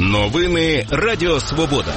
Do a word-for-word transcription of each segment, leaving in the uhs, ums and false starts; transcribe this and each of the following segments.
Новини Радіо Свобода.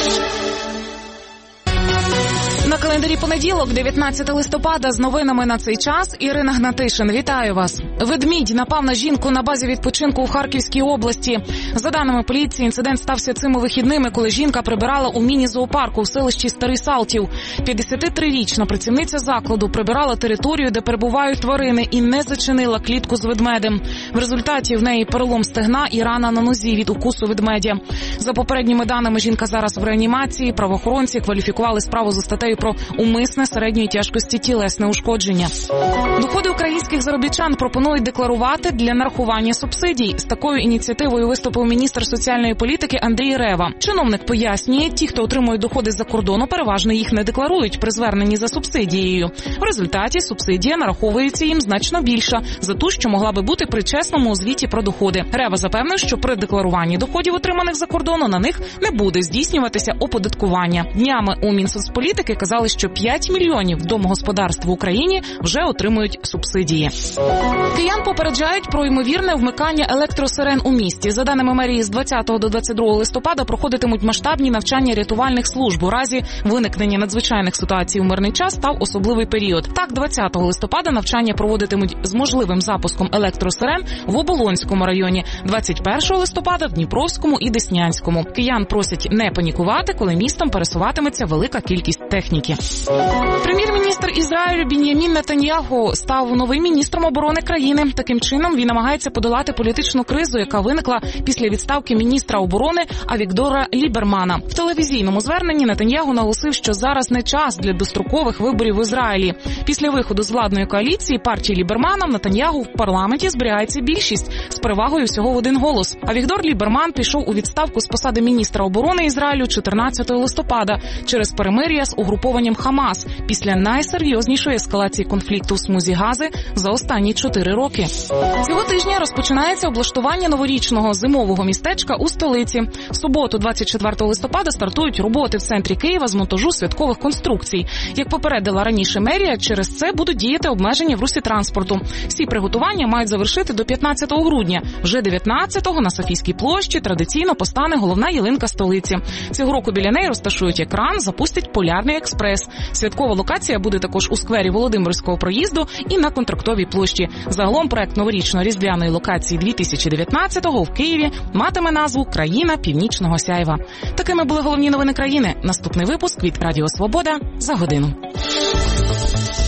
На календарі понеділок, дев'ятнадцяте листопада, з новинами на цей час Ірина Гнатишин. Вітаю вас. Ведмідь напав на жінку на базі відпочинку у Харківській області. За даними поліції, інцидент стався цими вихідними, коли жінка прибирала у міні-зоопарку в селищі Старий Салтів. п'ятдесятитрирічна працівниця закладу прибирала територію, де перебувають тварини, і не зачинила клітку з ведмедем. В результаті в неї перелом стегна і рана на нозі від укусу ведмедя. За попередніми даними, жінка зараз в реанімації. Правоохоронці кваліфікували справу за статтею про умисне середньої тяжкості тілесне ушкодження. Доходи українських заробітчан пропонують декларувати для нарахування субсидій. З такою ініціативою виступив міністр соціальної політики Андрій Рева. Чиновник пояснює, ті, хто отримує доходи з-за кордону, переважно їх не декларують при зверненні за субсидією. В результаті субсидія нараховується їм значно більша за ту, що могла би бути при чесному звіті про доходи. Рева запевнив, що при декларуванні доходів, отриманих за кордону, на них не буде здійснюватися оподаткування. Днями у Мінсоцполітики казали, що п'ять мільйонів домогосподарств в Україні вже отримують субсидії. Киян попереджають про ймовірне вмикання електросирен у місті. За даними мерії, з двадцятого до двадцять другого листопада проходитимуть масштабні навчання рятувальних служб. У разі виникнення надзвичайних ситуацій у мирний час став особливий період. Так, двадцятого листопада навчання проводитимуть з можливим запуском електросирен в Оболонському районі, двадцять першого листопада в Дніпровському і Деснянському. Киян просять не панікувати, коли містом пересуватиметься велика кількість техніки. Прем'єр-міністр Ізраїлю Бін'ямін Нетаньяху став новим міністром оборони країни. Таким чином, він намагається подолати політичну кризу, яка виникла після відставки міністра оборони Авігдора Лібермана. В телевізійному зверненні Нетаньяху наголосив, що зараз не час для дострокових виборів в Ізраїлі. Після виходу з владної коаліції партії Лібермана в Нетаньяху в парламенті зберігається більшість з перевагою всього в один голос. Авігдор Ліберман пішов у відставку з посади міністра оборони Ізраїлю чотирнадцятого листопада через перемир'я з угрупованням Хамас після найсерйознішої ескалації конфлікту в смузі Гази за останні чотири роки. Цього тижня розпочинається облаштування новорічного зимового містечка у столиці. В суботу, двадцять четвертого листопада, стартують роботи в центрі Києва з монтажу святкових конструкцій. Як попередила раніше мерія, через це будуть діяти обмеження в русі транспорту. Всі приготування мають завершити до п'ятнадцятого грудня. Вже дев'ятнадцятого на Софійській площі традиційно постане головна ялинка столиці. Цього року біля неї розташують екран, запустять Полярний експрес. Святкова локація буде також у сквері Володимирського проїзду і на Контрактовій площі. Загалом проект новорічно-різдвяної локації дві тисячі дев'ятнадцятого в Києві матиме назву «Країна Північного Сяйва». Такими були головні новини країни. Наступний випуск від Радіо Свобода за годину.